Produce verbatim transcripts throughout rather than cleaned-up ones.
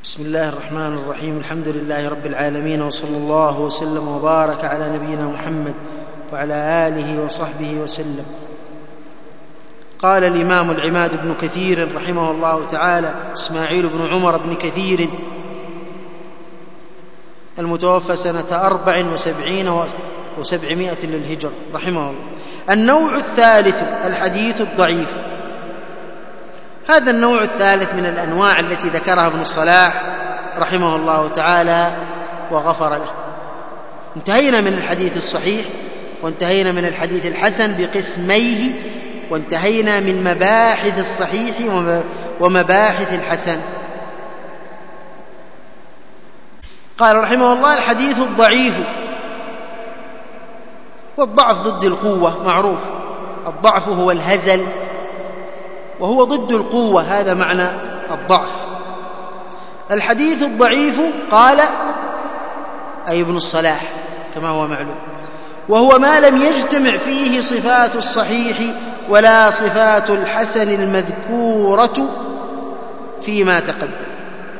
بسم الله الرحمن الرحيم. الحمد لله رب العالمين، وصلى الله وسلم وبارك على نبينا محمد وعلى آله وصحبه وسلم. قال الإمام العماد بن كثير رحمه الله تعالى، إسماعيل بن عمر بن كثير المتوفى سنة أربع وسبعين وسبعمائة للهجرة رحمه الله: النوع الثالث الحديث الضعيف. هذا النوع الثالث من الأنواع التي ذكرها ابن الصلاح رحمه الله تعالى وغفر له. انتهينا من الحديث الصحيح، وانتهينا من الحديث الحسن بقسميه، وانتهينا من مباحث الصحيح ومباحث الحسن. قال رحمه الله: الحديث الضعيف. والضعف ضد القوة معروف، الضعف هو الهزل وهو ضد القوة، هذا معنى الضعف. الحديث الضعيف قال أي ابن الصلاح كما هو معلوم، وهو ما لم يجتمع فيه صفات الصحيح ولا صفات الحسن المذكورة فيما تقدم.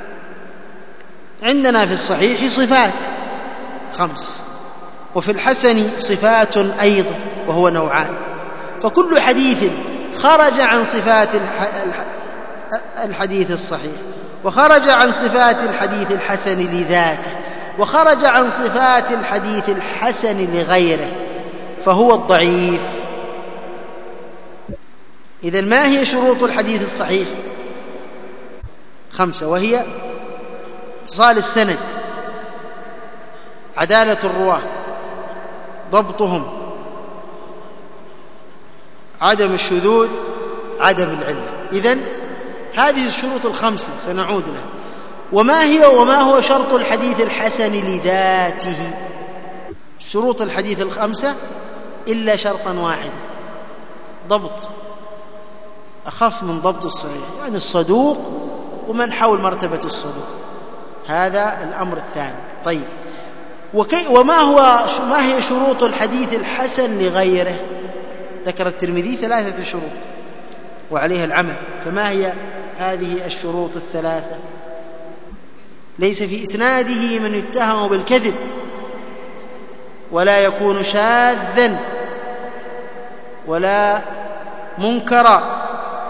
عندنا في الصحيح صفات خمس، وفي الحسن صفات أيضا وهو نوعان، فكل حديث خرج عن صفات الحديث الصحيح وخرج عن صفات الحديث الحسن لذاته وخرج عن صفات الحديث الحسن لغيره فهو الضعيف. إذن ما هي شروط الحديث الصحيح؟ خمسة، وهي اتصال السند، عدالة الرواة، ضبطهم، عدم الشذوذ، عدم العلة. إذن هذه الشروط الخمسة سنعود لها. وما هي وما هو شرط الحديث الحسن لذاته؟ شروط الحديث الخمسة إلا شرطا واحدا: ضبط أخف من ضبط الصحيح، يعني الصدوق ومن حول مرتبة الصدوق، هذا الأمر الثاني. طيب، وكي وما هو ما هي شروط الحديث الحسن لغيره؟ ذكر الترمذي ثلاثة شروط وعليها العمل، فما هي هذه الشروط الثلاثة؟ ليس في إسناده من يتهم بالكذب، ولا يكون شاذا ولا منكرا،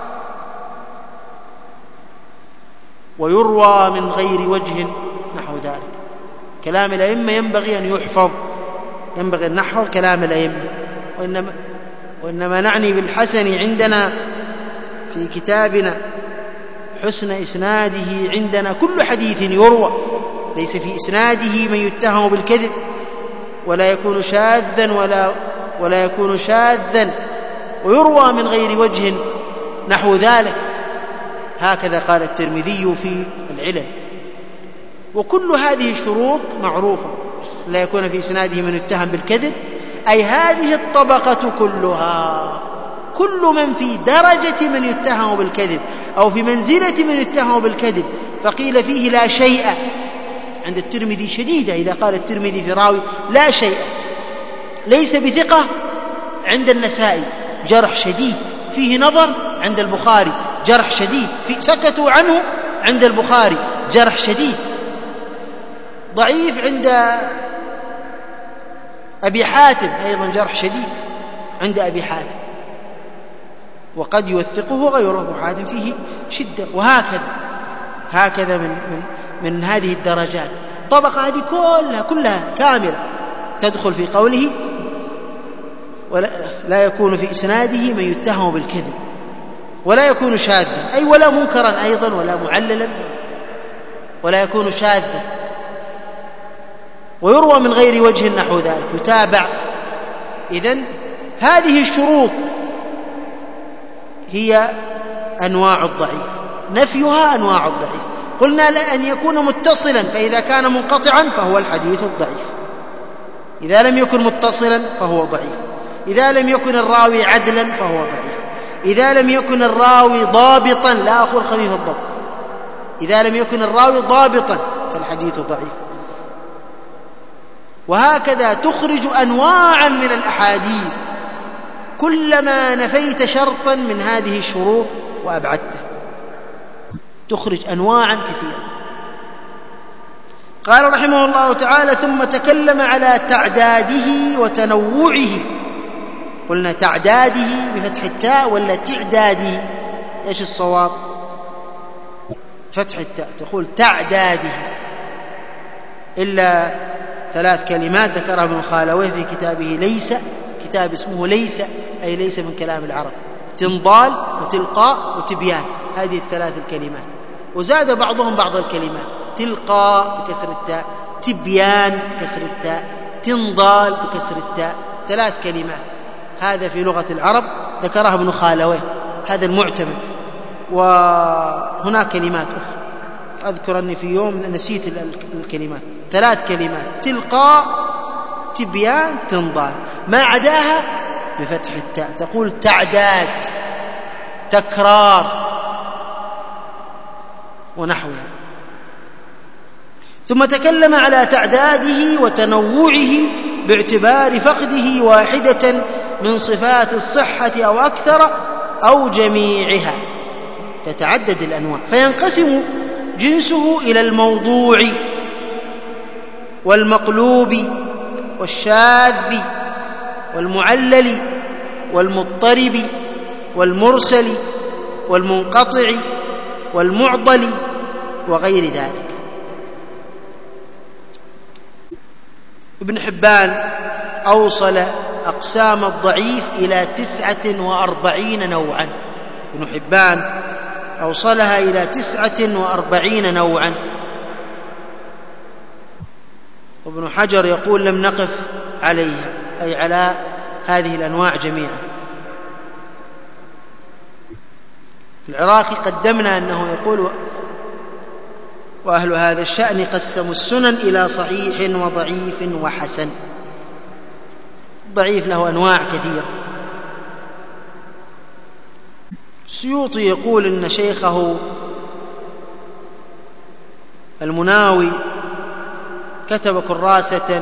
ويروى من غير وجه نحو ذلك. كلام الأئمة ينبغي أن يحفظ، ينبغي أن نحفظ كلام الأئمة. وإنما, وإنما نعني بالحسن عندنا في كتابنا حسن إسناده عندنا كل حديث يروى ليس في إسناده من يتهم بالكذب، ولا يكون شاذا ولا ولا يكون شاذا ويروى من غير وجه نحو ذلك، هكذا قال الترمذي في العلل. وكل هذه الشروط معروفة: لا يكون في إسناده من يتهم بالكذب، أي هذه الطبقة كلها، كل من في درجة من يتهم بالكذب أو في منزلة من يتهم بالكذب فقيل فيه لا شيء. عند الترمذي شديدة، إذا قال الترمذي في راوي لا شيء، ليس بثقة عند النسائي جرح شديد، فيه نظر عند البخاري جرح شديد، في سكتوا عنه عند البخاري جرح شديد، ضعيف عند أبي حاتم أيضا جرح شديد عند أبي حاتم، وقد يوثقه غيره، أبو حاتم فيه شدة، وهكذا هكذا من, من, من هذه الدرجات. الطبقة هذه كلها كلها كاملة تدخل في قوله ولا لا يكون في إسناده من يتهم بالكذب، ولا يكون شاذا، أي ولا منكرا أيضا ولا معللا، ولا يكون شاذا، ويروى من غير وجه نحو ذلك، يتابع. إذن هذه الشروط هي أنواع الضعيف، نفيها أنواع الضعيف. قلنا لأن يكون متصلا، فإذا كان منقطعا فهو الحديث الضعيف، إذا لم يكن متصلا فهو ضعيف، إذا لم يكن الراوي عدلا فهو ضعيف، إذا لم يكن الراوي ضابطا، لا أقول خفيف الضبط، إذا لم يكن الراوي ضابطا فالحديث ضعيف. وهكذا تخرج أنواعا من الأحاديث، كلما نفيت شرطا من هذه الشروط وأبعدته تخرج أنواعا كثيرة. قال رحمه الله تعالى: ثم تكلم على تعداده وتنوعه. قلنا تعداده بفتح التاء ولا تعداده؟ ايش الصواب؟ فتح التاء، تقول تعداده، إلا ثلاث كلمات ذكرها ابن خالويه في كتابه ليس، كتاب اسمه ليس أي ليس من كلام العرب: تنضال وتلقاء وتبيان، هذه الثلاث الكلمات. وزاد بعضهم بعض الكلمات: تلقاء بكسر التاء، تبيان بكسر التاء، تنضال بكسر التاء، ثلاث كلمات. هذا في لغة العرب ذكرها ابن خالويه، هذا المعتمد. وهناك كلمات أخرى أذكر أني في يوم نسيت الكلمات، ثلاث كلمات: تلقاء، تبيان، تنضال. ما عداها بفتح التاء، تقول تعداد، تكرار ونحوها. ثم تكلم على تعداده وتنوعه باعتبار فقده واحدة من صفات الصحة أو أكثر أو جميعها، تتعدد الأنواع، فينقسم جنسه إلى الموضوع والمقلوب والشاذ والمعلل والمضطرب والمرسل والمنقطع والمعضل وغير ذلك. ابن حبان أوصل أقسام الضعيف إلى تسعة وأربعين نوعا، ابن حبان أوصلها إلى تسعة وأربعين نوعا. وابن حجر يقول: لم نقف عليها، أي على هذه الأنواع جميعا. العراقي قدمنا أنه يقول: وأهل هذا الشأن قسموا السنن إلى صحيح وضعيف وحسن. الضعيف له أنواع كثيرة. السيوطي يقول إن شيخه المناوي كتب كراسة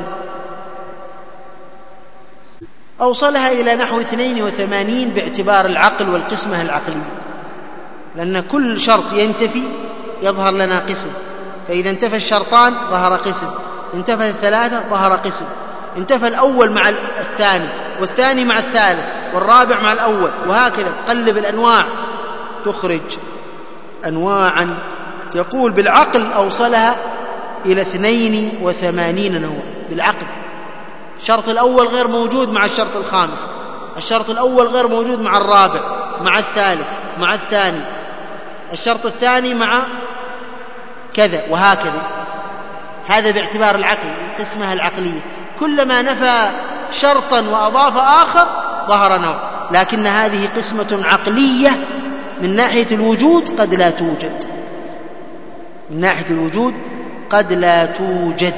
أوصلها إلى نحو اثنين وثمانين باعتبار العقل والقسمة العقلية، لأن كل شرط ينتفي يظهر لنا قسم، فإذا انتفى الشرطان ظهر قسم، انتفى الثلاثة ظهر قسم، انتفى الأول مع الثاني والثاني مع الثالث والرابع مع الأول، وهكذا تقلب الأنواع تخرج أنواعا. يقول بالعقل أوصلها إلى اثنين وثمانين نوعا بالعقل. الشرط الأول غير موجود مع الشرط الخامس، الشرط الأول غير موجود مع الرابع، مع الثالث، مع الثاني، الشرط الثاني مع كذا، وهكذا. هذا باعتبار العقل، القسمة العقلية. كلما نفى شرطا وأضاف آخر ظهر نوع، لكن هذه قسمة عقلية من ناحية الوجود قد لا توجد، من ناحية الوجود قد لا توجد.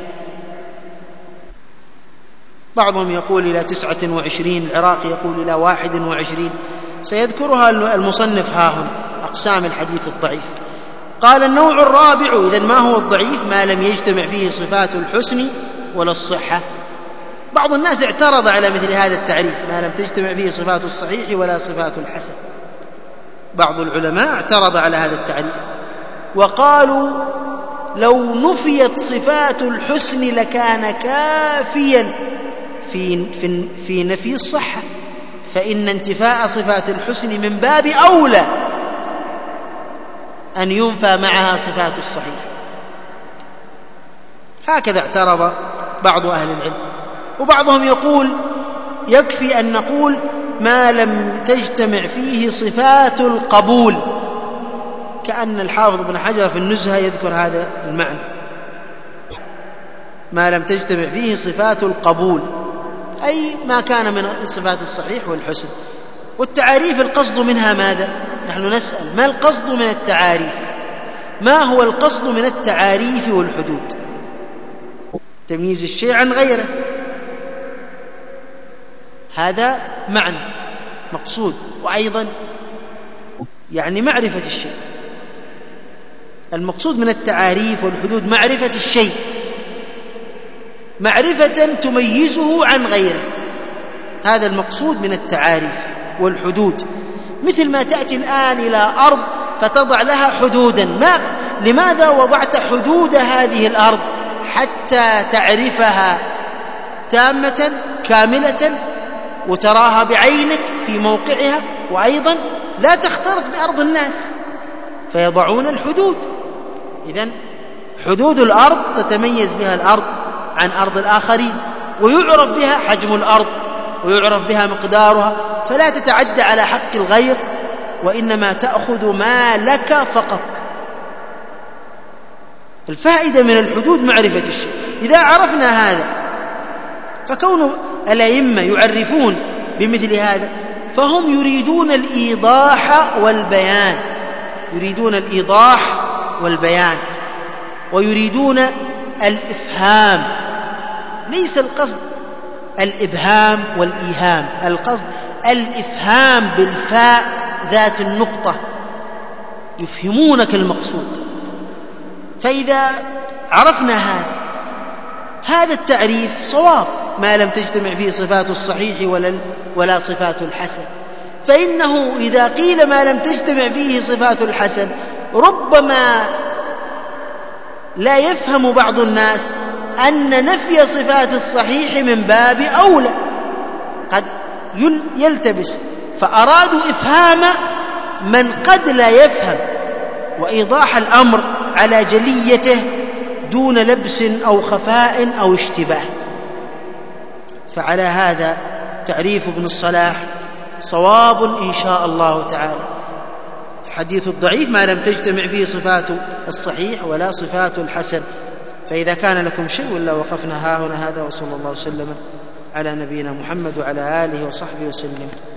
بعضهم يقول إلى تسعة وعشرين، العراقي يقول إلى واحد وعشرين، سيذكرها المصنف ها هنا، أقسام الحديث الضعيف. قال: النوع الرابع. إذن ما هو الضعيف؟ ما لم يجتمع فيه صفات الحسن ولا الصحة. بعض الناس اعترض على مثل هذا التعريف: ما لم تجتمع فيه صفات الصحيح ولا صفات الحسن. بعض العلماء اعترض على هذا التعريف وقالوا: لو نفيت صفات الحسن لكان كافيا في, في, في نفي الصحة، فإن انتفاء صفات الحسن من باب أولى أن ينفى معها صفات الصحيح. هكذا اعترض بعض أهل العلم. وبعضهم يقول: يكفي أن نقول ما لم تجتمع فيه صفات القبول، كأن الحافظ ابن حجر في النزهة يذكر هذا المعنى: ما لم تجتمع فيه صفات القبول، أي ما كان من صفات الصحيح والحسن. والتعاريف القصد منها ماذا؟ نحن نسأل: ما القصد من التعاريف؟ ما هو القصد من التعاريف والحدود؟ تمييز الشيء عن غيره، هذا معنى مقصود، وأيضا يعني معرفة الشيء. المقصود من التعاريف والحدود معرفة الشيء، معرفة تميزه عن غيره، هذا المقصود من التعاريف والحدود. مثل ما تأتي الآن إلى أرض فتضع لها حدودا، ما لماذا وضعت حدود هذه الأرض؟ حتى تعرفها تامة كاملة وتراها بعينك في موقعها، وأيضا لا تختلط بأرض الناس فيضعون الحدود. إذن حدود الأرض تتميز بها الأرض عن أرض الآخرين، ويعرف بها حجم الأرض ويعرف بها مقدارها، فلا تتعدى على حق الغير، وإنما تأخذ ما لك فقط. الفائدة من الحدود معرفة الشيء. إذا عرفنا هذا فكون الأئمة يعرفون بمثل هذا فهم يريدون الإيضاح والبيان، يريدون الإيضاح والبيان ويريدون الإفهام. ليس القصد الإبهام والإيهام، القصد الإفهام بالفاء ذات النقطة، يفهمونك المقصود. فإذا عرفنا هذا هذا التعريف صواب، ما لم تجتمع فيه صفات الصحيح ولا ولا صفات الحسن. فإنه إذا قيل ما لم تجتمع فيه صفات الحسن ربما لا يفهم بعض الناس أن نفي صفات الصحيح من باب أولى، قد يلتبس، فأرادوا إفهام من قد لا يفهم وإيضاح الأمر على جليته دون لبس أو خفاء أو اشتباه. فعلى هذا تعريف ابن الصلاح صواب إن شاء الله تعالى. الحديث الضعيف ما لم تجتمع فيه صفات الصحيح ولا صفات الحسن. فإذا كان لكم شيء ولا وقفنا ها هنا. هذا وصلى الله وسلم على نبينا محمد وعلى آله وصحبه وسلم.